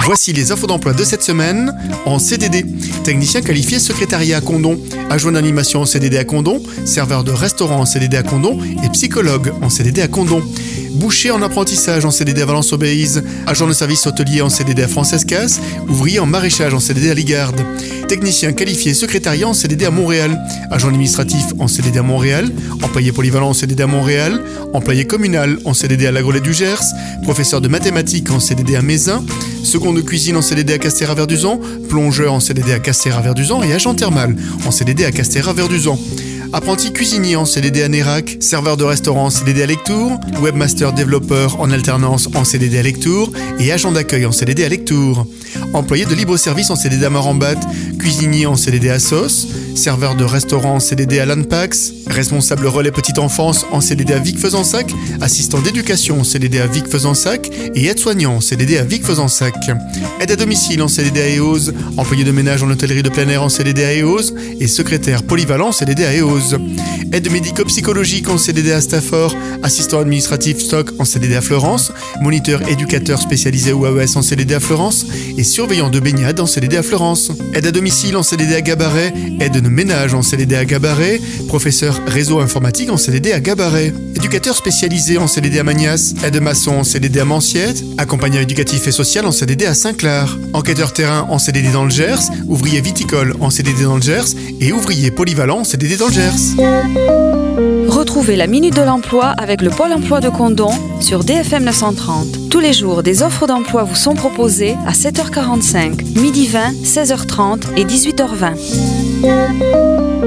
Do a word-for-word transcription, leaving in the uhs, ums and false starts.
Voici les infos d'emploi de cette semaine en C D D. Technicien qualifié secrétariat à Condom, adjoint d'animation en C D D à Condom, serveur de restaurant en C D D à Condom et psychologue en C D D à Condom. Boucher en apprentissage en C D D à Valence-Obéise, agent de service hôtelier en C D D à Francescas, ouvrier en maraîchage en C D D à Ligarde. Technicien qualifié secrétariat en C D D à Montréal, agent administratif en C D D à Montréal, employé polyvalent en C D D à Montréal, employé communal en C D D à La Grolette du Gers, professeur de mathématiques en C D D à Mézin, second de cuisine en C D D à Castéra-Verduzan, plongeur en C D D à Castéra-Verduzan et agent thermal en C D D à Castéra-Verduzan. Apprenti cuisinier en C D D à Nérac, serveur de restaurant en C D D à Lectoure, webmaster développeur en alternance en C D D à Lectoure et agent d'accueil en C D D à Lectoure. Employé de libre-service en C D D à Marambat, cuisinier en C D D à Sauce, serveur de restaurant en C D D à Lanpax, responsable relais petite enfance en C D D à Vic-Fezensac, assistant d'éducation en C D D à Vic-Fezensac et aide-soignant en C D D à Vic-Fezensac. Aide à domicile en C D D à Eauze, employé de ménage en hôtellerie de plein air en C D D à Eauze et secrétaire polyvalent en C D D à Eauze. Aide médico-psychologique en C D D à Stafford, assistant administratif stock en C D D à Florence, moniteur éducateur spécialisé O A E S en C D D à Florence et surveillant de baignade en C D D à Florence. Aide à domicile en C D D à Gabaret, aide de ménage en C D D à Gabaret, professeur réseau informatique en C D D à Gabaret. Éducateur spécialisé en C D D à Magnas, aide maçon en C D D à Manciette, accompagnant éducatif et social en C D D à Saint-Clar, enquêteur terrain en C D D dans le Gers, ouvrier viticole en C D D dans le Gers et ouvrier polyvalent en C D D dans le Gers. Retrouvez la Minute de l'Emploi avec le Pôle emploi de Condom sur D F M neuf cent trente. Tous les jours, des offres d'emploi vous sont proposées à sept heures quarante-cinq, midi vingt, seize heures trente et dix-huit heures vingt.